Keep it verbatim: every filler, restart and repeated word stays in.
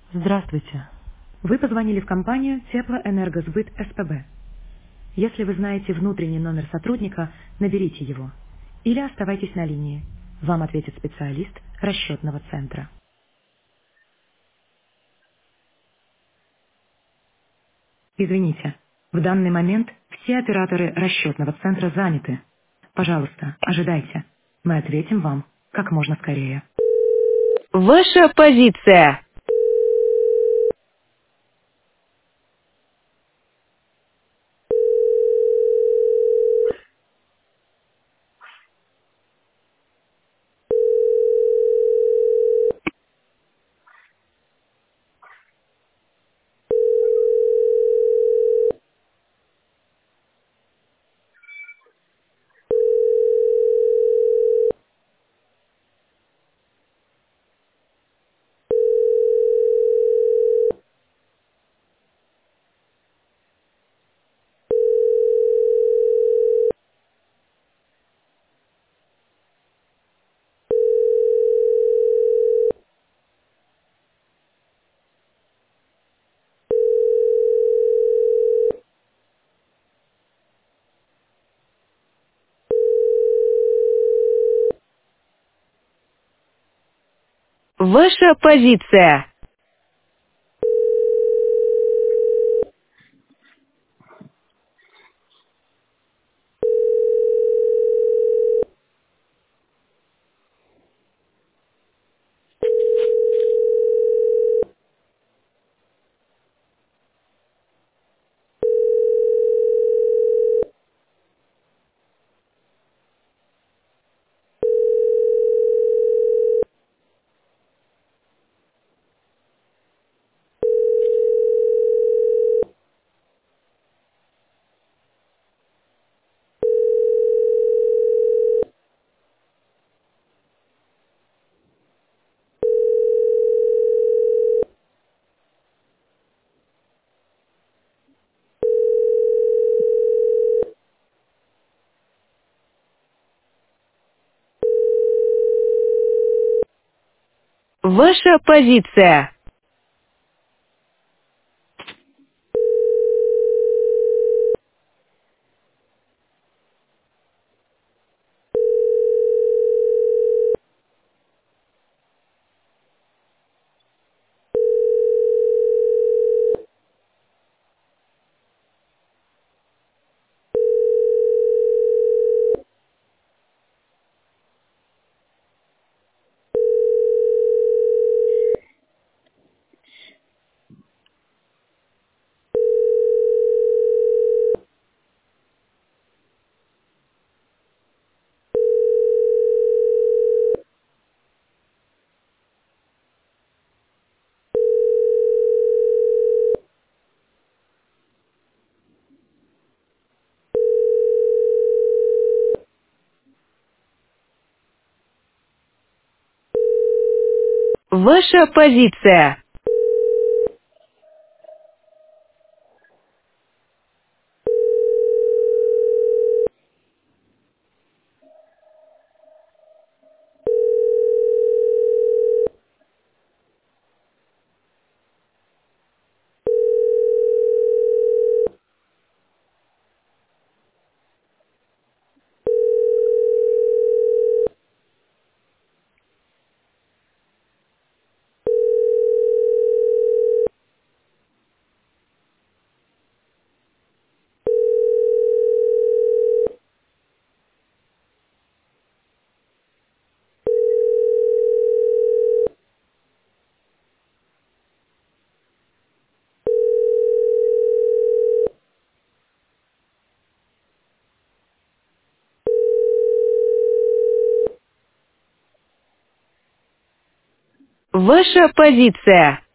Здравствуйте. Вы позвонили в компанию Теплоэнергосбыт СПБ. Если вы знаете внутренний номер сотрудника, наберите его. Или оставайтесь на линии. Вам ответит специалист расчетного центра. Извините, в данный момент все операторы расчетного центра заняты. Пожалуйста, ожидайте. Мы ответим вам как можно скорее. Ваша позиция. Ваша позиция. Ваша позиция. Ваша позиция. Ваша позиция.